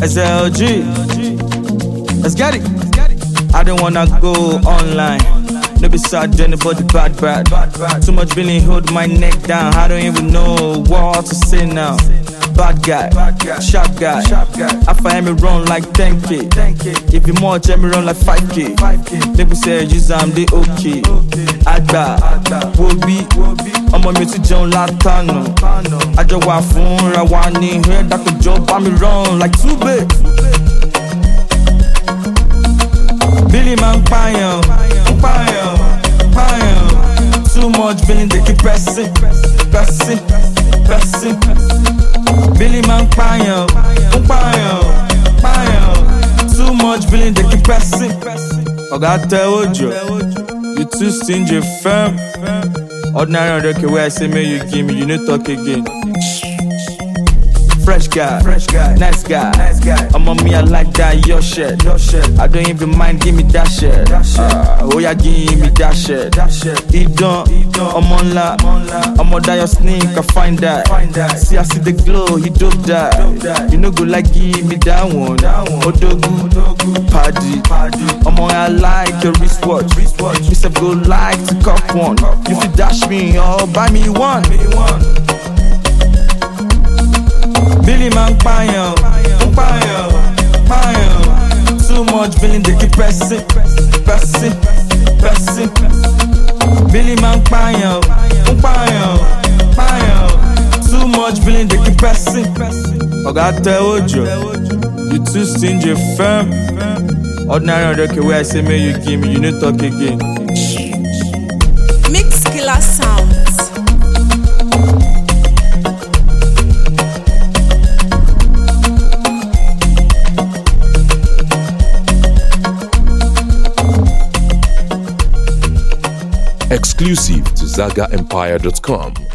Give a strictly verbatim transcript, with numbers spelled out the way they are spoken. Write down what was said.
S L G, let's get it. I don't wanna go online. No be sad, anybody bad, bad. Too much feeling hold my neck down. I don't even know what to say now. Bad guy, sharp guy. I find me run like ten K. If you more, tell me run like five K. People say use am dey okay. Agba, Wobi, ọmọ mi ti jẹun látànà. Àjọ wà fúnra wa ní head dákòjọ́ bá mi run like two big. Billy man pààyàn, pààyàn, pààyàn. Too much feeling they keep pressing, pressing, pressing. Billy man pààyàn, pààyàn, pààyàn. Too much feeling they keep pressing. Oga tell Ojo, you too stingy firm. Ordinary hundred K where I say make you give me, you no talk again. Fresh guy, fresh guy, nice guy, nice guy. I'm on me, I like that, your shit, your shit. I don't even mind, give me that shit. Uh, oh yeah, give me that shit, that shit. He don't, I'm on la, I'm on that your sneak, I find that. See, I see the glow, he dope that. You know, go like, give me that one. Odogu, Paddy, I'm on, I like your wristwatch. You said go like to cop one. You fit dash me, or buy me one. Billy man pààyàn, pààyàn, pààyàn. Too much feeling they keep pressing, pressing, pressing. Billy man pààyàn, pààyàn, pààyàn. Too much feeling they keep pressing. Oga tell Ojo, you too stingy firm. Ordinary hundred K where I say make you give me, you no talk again. Mix Killer Sounds. Exclusive to Zaga Empire dot com.